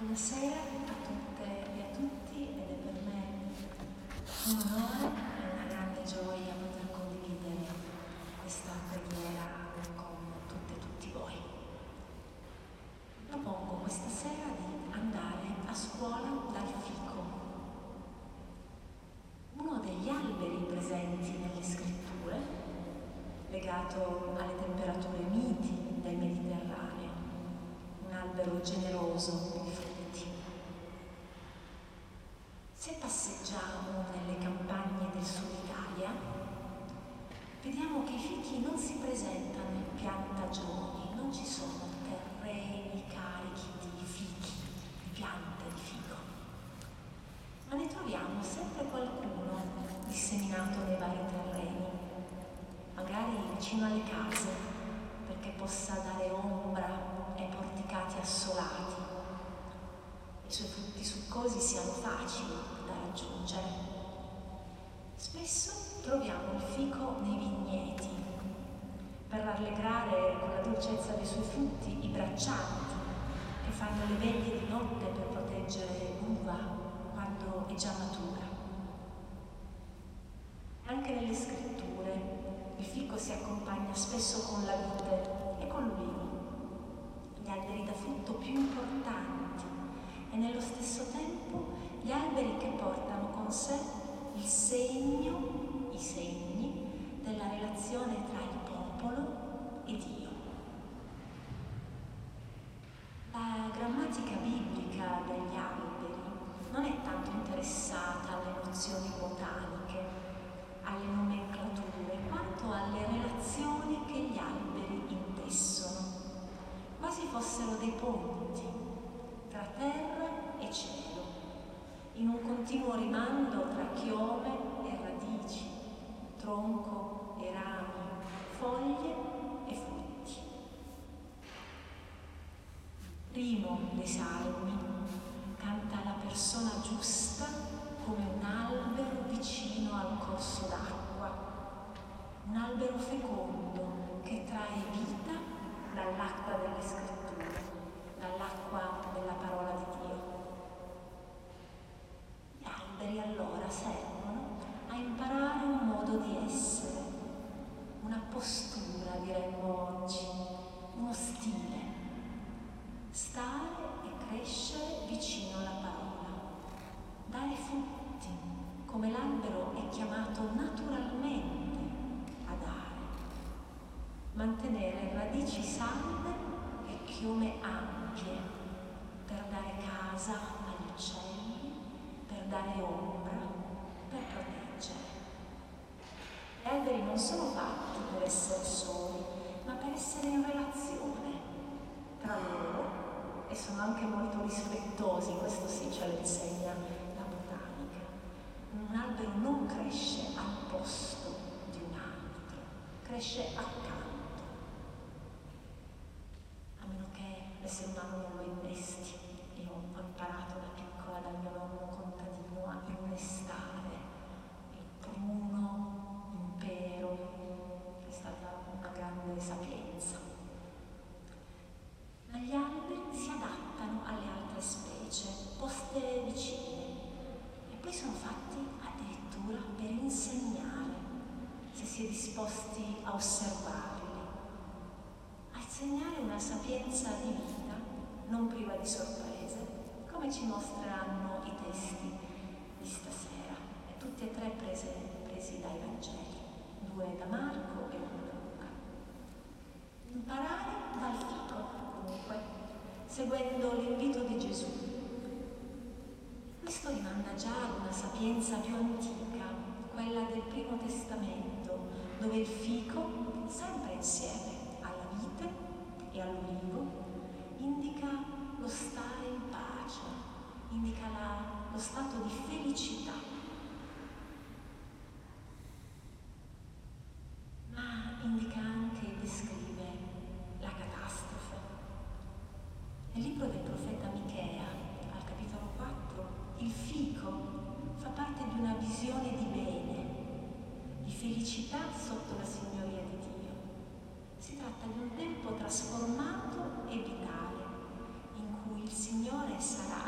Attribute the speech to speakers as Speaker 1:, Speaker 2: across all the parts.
Speaker 1: Buonasera a tutte e a tutti, ed è per me un onore e una grande gioia poter condividere questa preghiera con tutte e tutti voi. Propongo questa sera di andare a scuola dal fico, uno degli alberi presenti nelle scritture, legato alle temperature miti del Mediterraneo, un albero generoso di frutti. Se passeggiamo nelle campagne del sud Italia, vediamo che i fichi non si presentano in piantagioni, non ci sono terreni carichi di fichi, di piante di fico, ma ne troviamo sempre qualcuno disseminato nei vari terreni, magari vicino alle case, perché possa dare ombra ai porticati assolati. I suoi frutti succosi siano facili da raggiungere. Spesso troviamo il fico nei vigneti per rallegrare con la dolcezza dei suoi frutti i braccianti che fanno le veglie di notte per proteggere l'uva quando è già matura. Anche nelle scritture il fico si accompagna spesso con la vite e con l'ulivo, gli alberi da frutto più importanti e nello stesso tempo gli alberi che portano con sé i segni della relazione tra il popolo e Dio. La grammatica biblica degli alberi non è tanto interessata alle nozioni botaniche, alle nomenclature, quanto alle relazioni che gli alberi intessono, quasi fossero dei ponti tra terra e cielo, in un continuo rimando tra chiome e radici, tronco e rami, foglie e frutti. Primo dei salmi canta la persona giusta come un albero vicino al corso d'acqua, un albero fecondo che trae vita dall'acqua delle scritture, dall'acqua della parola di Dio. Gli alberi allora servono a imparare un modo di essere, una postura, diremmo oggi, uno stile. Stare e crescere vicino alla parola, dare frutti, come l'albero è chiamato naturalmente a dare, mantenere radici salde e chiome ampie per dare casa agli uccelli, per dare ombra, per proteggere. Gli alberi non sono fatti per essere soli, ma per essere in relazione tra loro, e sono anche molto rispettosi, questo sì ce lo insegna la botanica. Un albero non cresce al posto di un altro, cresce accanto, a meno che l'essere umano non lo innesti. Io ho imparato da piccola dal mio nonno contadino a innestare il pruno impero, è stata una grande sapienza. Ma gli alberi si adattano alle altre specie, poste vicine, e poi sono fatti addirittura per insegnare, se si è disposti a osservarli, a insegnare una sapienza di vita non priva di sorprese, come ci mostreranno i testi di stasera, e tutti e tre presi dai Vangeli, 2 da Marco e 1 da Luca. Imparare dal fico, comunque, seguendo l'invito di Gesù. Questo rimanda già ad una sapienza più antica, quella del Primo Testamento, dove il fico, sempre insieme alla vite e all'ulivo, indica lo stare in pace, indica lo stato di felicità. Ma indica anche e descrive la catastrofe. Nel libro del profeta Michea, al capitolo 4, il fico fa parte di una visione di bene, di felicità sotto la signoria di Dio. Si tratta di un tempo trasformato e vitale, in cui il Signore sarà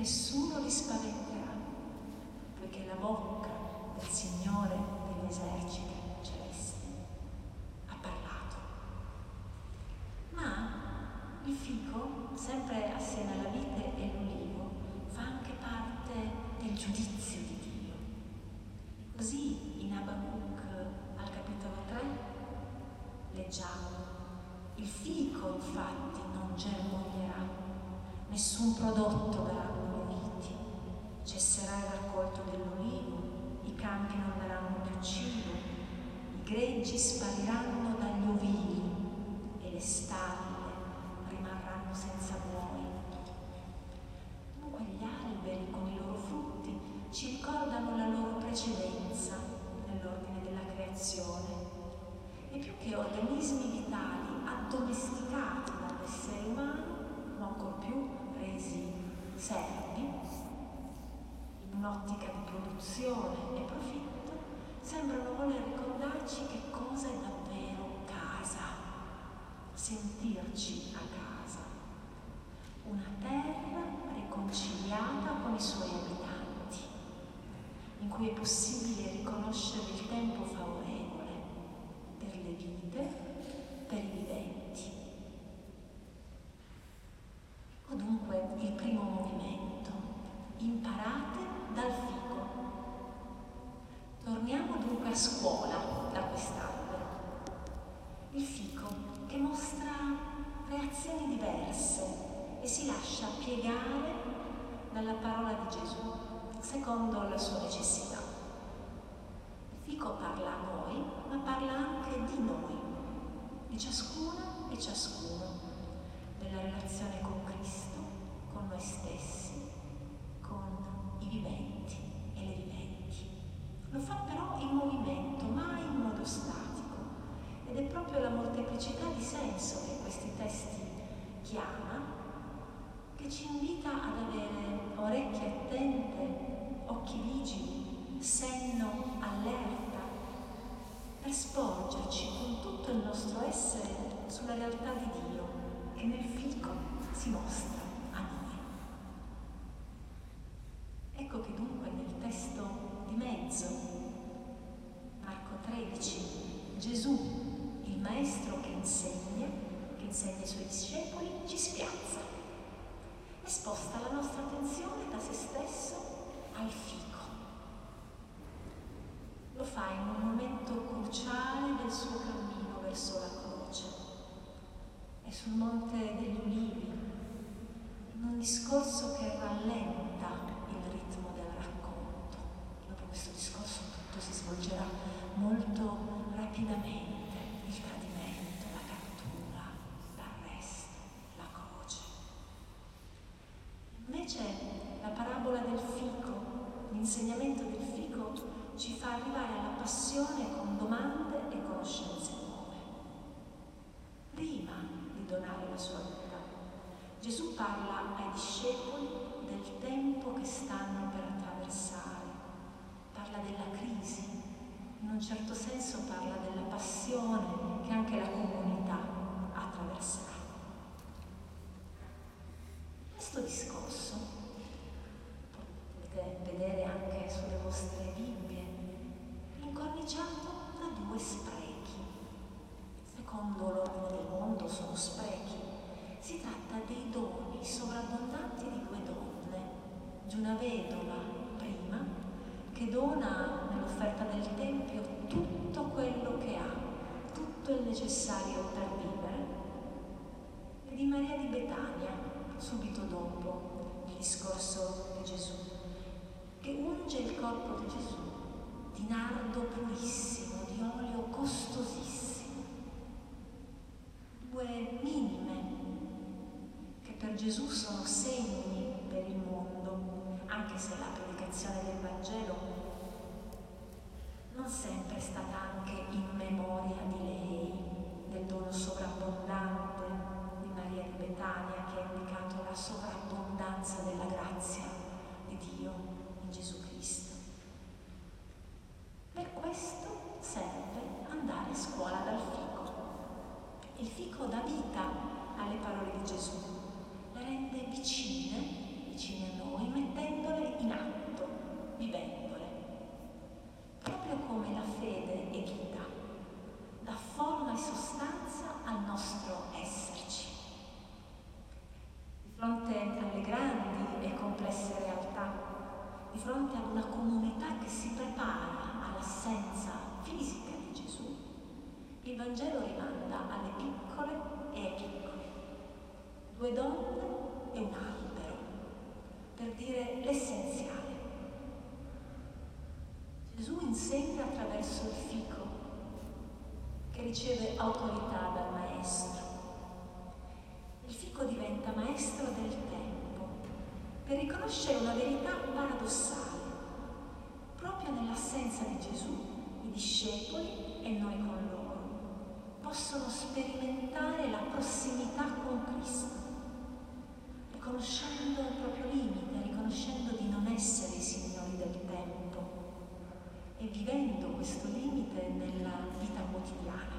Speaker 1: nessuno li spaventerà, poiché la bocca del Signore degli eserciti celesti ha parlato. Ma il fico, sempre assieme alla vite e l'ulivo, fa anche parte del giudizio di Dio. Così in Abacuc al capitolo 3 leggiamo: il fico infatti non germoglierà, nessun prodotto daranno le viti, cesserà il raccolto dell'olivo, i campi non daranno più cibo, i greggi spariranno dagli ovili e le stalle rimarranno senza buoi. Dunque gli alberi con i loro frutti ci ricordano la loro precedenza nell'ordine della creazione, e più che organismi vitali addomesticati dall'essere umano, o ancor più resi servi in un'ottica di produzione e profitto, sembrano voler ricordarci che cosa è davvero casa, sentirci a casa, una terra riconciliata con i suoi abitanti, in cui è possibile riconoscere il tempo favorevole per le vite, per i viventi. Ecco dunque il primo movimento: imparate dal fico. Torniamo dunque a scuola da quest'albero. Il fico che mostra reazioni diverse e si lascia piegare dalla parola di Gesù secondo la sua necessità. Il fico parla a noi, ma parla anche di noi, di ciascuna e ciascuno, della relazione con Cristo, con noi stessi, con i viventi e le viventi. Lo fa però in movimento, mai in modo statico, ed è proprio la molteplicità di senso che questi testi chiama che ci invita ad avere orecchie attente, occhi vigili, senno allerta, per sporgerci con tutto il nostro essere sulla realtà di Dio che nel fico si mostra a noi. Ecco che dunque nel testo di mezzo, Marco 13, Gesù, il maestro che insegna ai suoi discepoli, ci spiazza e sposta la nostra attenzione da se stesso al fico. Lo fa in un momento cruciale del suo cammino verso la croce. È sul Monte degli Ulivi, in un discorso che rallenta il ritmo del racconto. Dopo questo discorso tutto si svolgerà molto rapidamente: il tradimento, la cattura, l'arresto, la croce. Invece la parabola del fico, l'insegnamento del fico, ci fa arrivare alla passione con domande e conoscenze nuove. Prima di donare la sua vita, Gesù parla ai discepoli del tempo che stanno per attraversare, parla della crisi, in un certo senso parla della passione che anche la comunità attraverserà. Questo discorso, potete vedere anche sulle vostre Bibbie, è incorniciato da due sprechi. Secondo l'ordine del mondo sono sprechi. Si tratta dei doni sovrabbondanti di due donne, di una vedova prima, che dona nell'offerta del Tempio tutto quello che ha, tutto il necessario per vivere, e di Maria di Betania, subito dopo il discorso di Gesù, che unge il corpo di Gesù di nardo purissimo, di olio costosissimo. Due minime che per Gesù sono segni per il mondo, anche se la predicazione del Vangelo non sempre è stata anche in memoria di lei, del dono sovrabbondante di Maria di Betania, che ha indicato la sovrabbondanza della grazia di Dio in Gesù Cristo. Per questo serve andare a scuola dal fico. Il fico dà vita alle parole di Gesù, le rende vicine vicine a noi, mettendole in atto, vivendole. Proprio come la fede è vita, dà forma e sostanza al nostro esserci. Di fronte alle grandi e complesse realtà, di fronte ad una comunità che si prepara all'assenza fisica di Gesù, il Vangelo rimanda alle piccole e ai piccoli, 2 donne e un albero, per dire l'essenziale. Gesù insegna attraverso il fico, che riceve autorità dal Maestro. Il fico diventa maestro del tempo, per riconoscere una verità paradossale. Proprio nell'assenza di Gesù, i discepoli e noi con loro possono sperimentare la prossimità con Cristo, riconoscendo il proprio limite, riconoscendo di non essere i signori del tempo e vivendo questo limite nella vita quotidiana.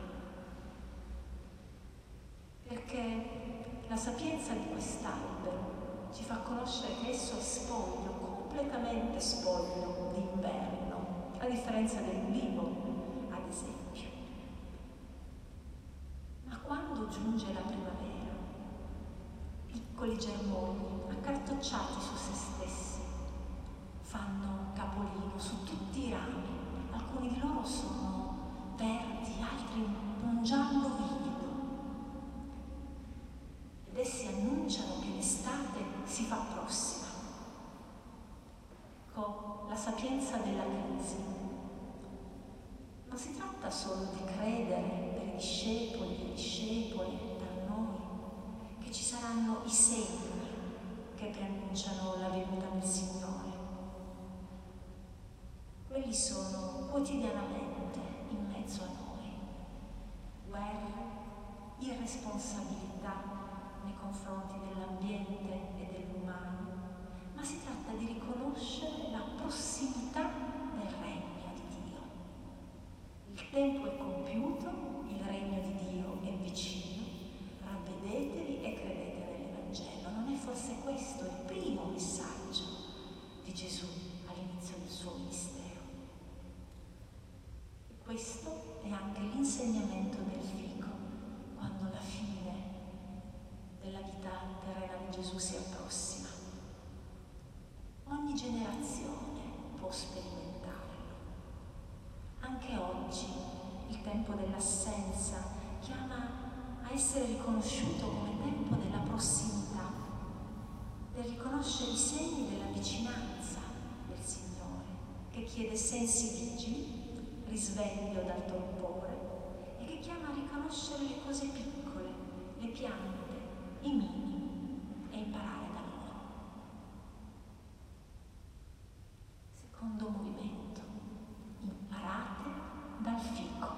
Speaker 1: Perché la sapienza di quest'albero ci fa conoscere che esso è spoglio, completamente spoglio d'inverno, a differenza dell'ulivo, ad esempio. Ma quando giunge la primavera, piccoli germogli, accartocciati su se stessi, fanno capolino su tutti i rami. Alcuni di loro sono verdi, altri un giallo vivido. Ed essi annunciano che l'estate si fa prossima. Ecco, la sapienza della crisi. Non si tratta solo di credere per i discepoli e le discepole, per noi, che ci saranno i segni che preannunciano la venuta del Signore. Quelli sono quotidianamente in mezzo a noi. Guerre, irresponsabilità nei confronti dell'ambiente e dell'umano, ma si tratta di riconoscere la prossimità del regno di Dio. Il tempo è compiuto, il regno di Dio è vicino, ravvedetevi e credete nell'Evangelo. Non è forse questo il primo messaggio di Gesù all'inizio del suo ministero? E questo è anche l'insegnamento del fico, quando la fine della vita terrena di Gesù si approssima. Ogni generazione può sperimentarlo. Anche oggi il tempo dell'assenza chiama a essere riconosciuto come tempo della prossimità, del riconoscere i segni della vicinanza del Signore, che chiede sensi vigili, risveglio dal torpore e che chiama a riconoscere le cose piccole, le piante, i minimi e imparare da loro. Secondo movimento, imparate dal fico.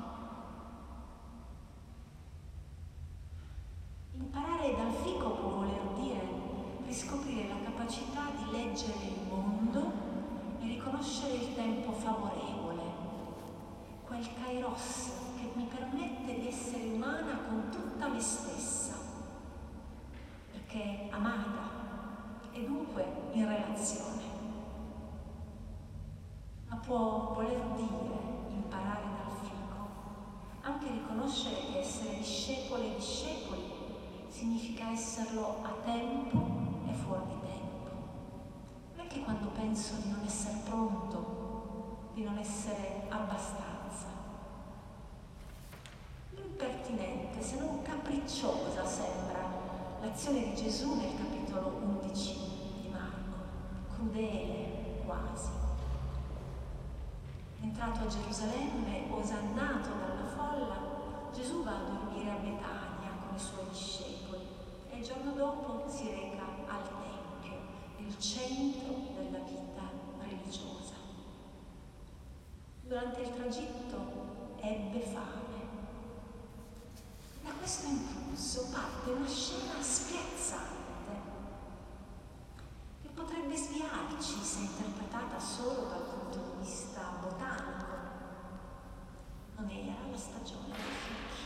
Speaker 1: Imparare dal fico può voler dire riscoprire la capacità di leggere il mondo e riconoscere il tempo favorevole, quel kairos che mi permette di essere umana con tutta me stessa, perché amata e dunque in relazione. Ma può voler dire imparare dal fico anche riconoscere che essere discepole e discepoli significa esserlo a tempo e fuori di tempo. Non è che quando penso di non essere pronto, di non essere abbastanza. Impertinente, se non capricciosa sembra l'azione di Gesù nel capitolo 11 di Marco, crudele quasi. Entrato a Gerusalemme, osannato dalla folla, Gesù va a dormire a Betania con i suoi discepoli e il giorno dopo si reca al Tempio, il centro della vita religiosa. Durante il tragitto ebbe fame. Da questo impulso parte una scena spiazzante che potrebbe sviarci se interpretata solo dal punto di vista botanico. Non era la stagione dei fichi.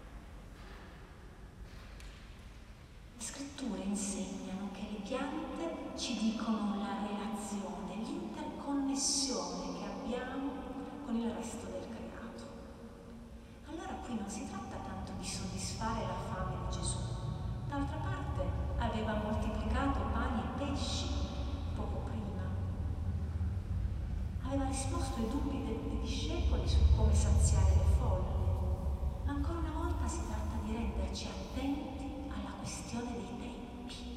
Speaker 1: Le scritture insegnano che le piante ci dicono la relazione, l'interconnessione che abbiamo con il resto del creato. Allora qui non si tratta tanto di soddisfare la fame di Gesù. D'altra parte aveva moltiplicato pani e pesci poco prima. Aveva risposto ai dubbi dei discepoli su come saziare le folle. Ma ancora una volta si tratta di renderci attenti alla questione dei tempi.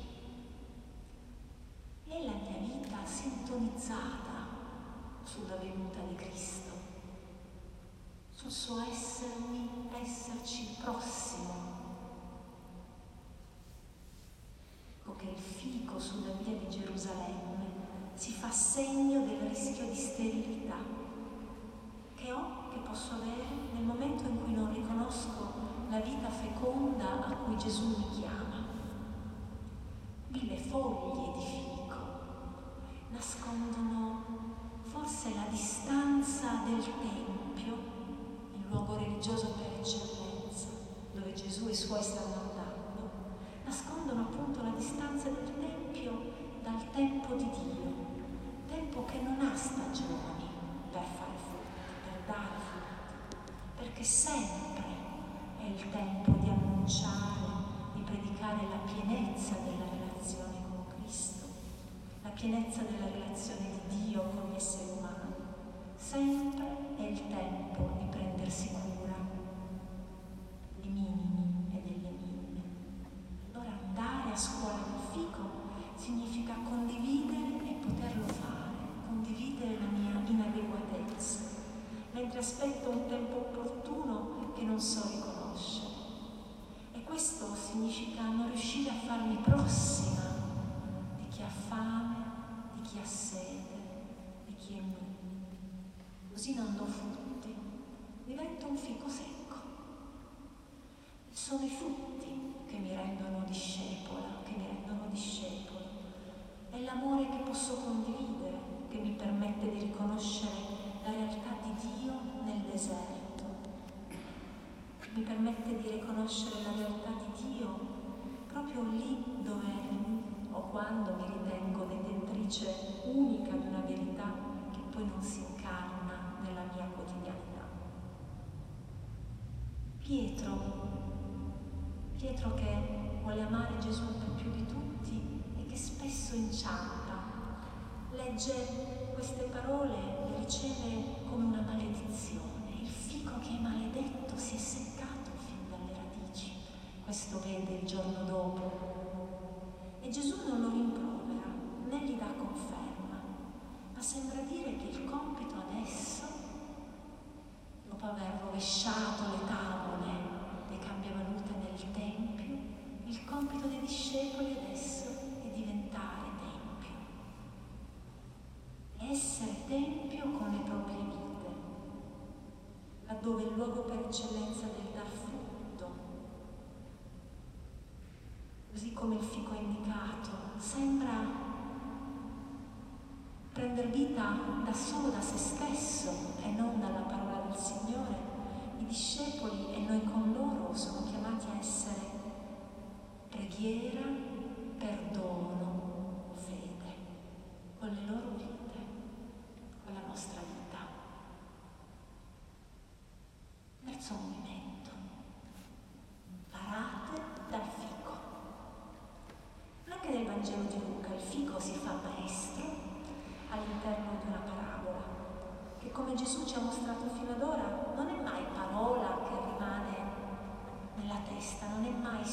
Speaker 1: È la mia vita sintonizzata sulla venuta di Cristo, sul suo esserci prossimo. Ecco che il fico sulla via di Gerusalemme si fa segno del rischio di sterilità che posso avere nel momento in cui non riconosco la vita feconda a cui Gesù mi chiama. 1000 foglie di fico nascondono forse la distanza del Tempio, il luogo religioso per eccellenza, dove Gesù e i suoi stanno andando, nascondono appunto la distanza del Tempio dal tempo di Dio, tempo che non ha stagioni per fare frutti, per dare frutti, perché sempre è il tempo di annunciare, di predicare la pienezza della relazione con Cristo, la pienezza della relazione di Dio con gli esseri umani. Sempre è il tempo di prendersi cura dei minimi e delle minime. Allora andare a scuola del fico significa condividere e poterlo fare, condividere la mia inadeguatezza, mentre aspetto un tempo opportuno che non so riconoscere. E questo significa non riuscire a farmi prossima di chi ha fame, di chi ha sede, di chi è mio. Così non do frutti, divento un fico secco. Sono i frutti che mi rendono discepola, che mi rendono discepolo. È l'amore che posso condividere, che mi permette di riconoscere la realtà di Dio nel deserto. Mi permette di riconoscere la realtà di Dio proprio lì dove o quando mi ritengo detentrice unica di una verità che poi non si incarna nella mia quotidianità. Pietro che vuole amare Gesù per più di tutti e che spesso inciampa, legge queste parole e le riceve come una maledizione. Il fico che è maledetto si è seccato fin dalle radici. Questo vede il giorno dopo. E Gesù non lo rimprovera, né gli dà conferma, ma sembra dire che il compito adesso, dopo aver rovesciato le tavole dei cambiavalute nel Tempio, il compito dei discepoli adesso è diventare Tempio. È essere Tempio con le proprie vite, laddove il luogo per eccellenza del dar frutto, così come il fico indicato, sembra prendere vita da solo da se stesso e non dalla parola del Signore. I discepoli e noi con loro sono chiamati a essere preghiera, perdono, fede, con le loro vite, con la nostra vita. Terzo movimento: parate dal fico. Anche nel Vangelo di Luca il fico si fa maestro all'interno di una parabola, che come Gesù ci ha mostrato fino ad ora non è mai parola che rimane nella testa, non è mai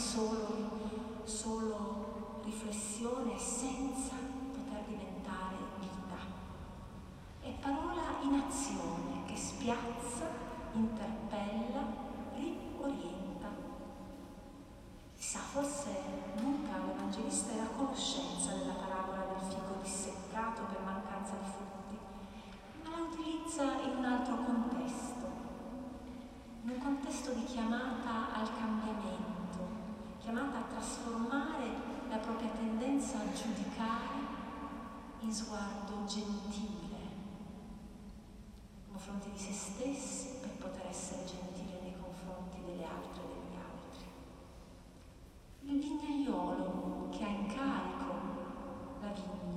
Speaker 1: solo riflessione senza poter diventare vita. È parola in azione che spiazza, interpella, riorienta. Chissà, forse Luca, l'Evangelista, era a conoscenza della parabola del fico disseccato per mancanza di frutti, ma la utilizza in un altro contesto, in un contesto di chiamata al cambiamento, chiamata a trasformare la propria tendenza a giudicare in sguardo gentile nei confronti di se stessi per poter essere gentile nei confronti delle altre e degli altri. Il vignaiolo che ha in carico la vigna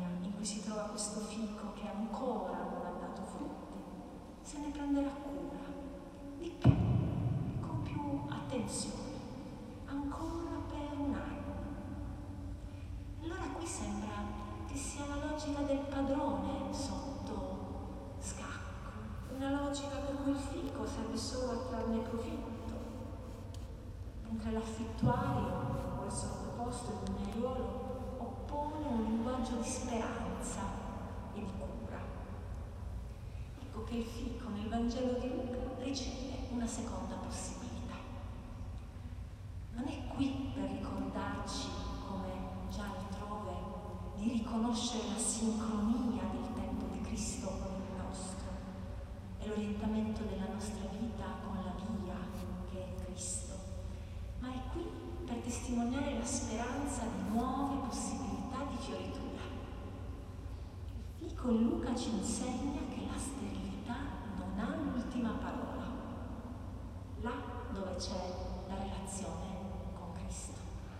Speaker 1: mentre l'affittuario o il sottoposto in un aiuolo oppone un linguaggio di speranza e di cura. Ecco che il fico nel Vangelo di Luca riceve una seconda possibilità. Non è qui per ricordarci, come già altrove, di riconoscere la sincronia del tempo di Cristo con il nostro e l'orientamento della nostra vita con la via che è Cristo, ma è qui per testimoniare la speranza di nuove possibilità di fioritura. Il fico in Luca ci insegna che la sterilità non ha l'ultima parola, là dove c'è la relazione con Cristo.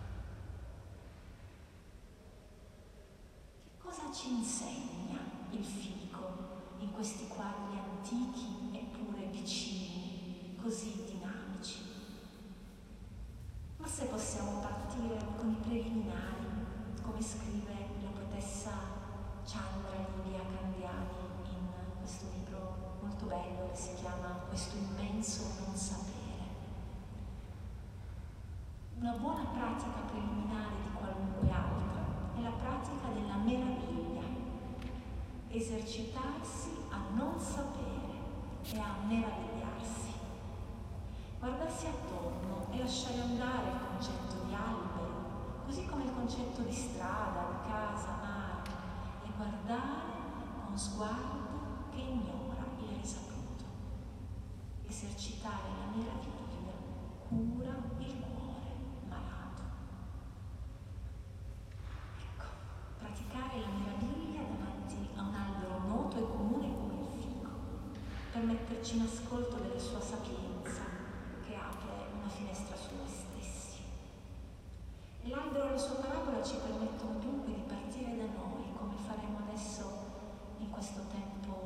Speaker 1: Che cosa ci insegna il fico in questi quadri antichi eppure vicini, così dinamici? Forse possiamo partire con i preliminari, come scrive la poetessa Chandra Livia Candiani in questo libro molto bello che si chiama Questo immenso non sapere. Una buona pratica preliminare di qualunque altra è la pratica della meraviglia, esercitarsi a non sapere e a meravigliarsi, guardarsi attorno e lasciare andare il concetto di albero, così come il concetto di strada, di casa, mare, e guardare con sguardo che ignora il risaputo. Esercitare la meraviglia cura il cuore malato. Ecco, praticare la meraviglia davanti a un albero noto e comune come il fico, per metterci in ascolto della sua sapienza che apre una finestra su noi stessi. E l'albero e la sua parabola ci permettono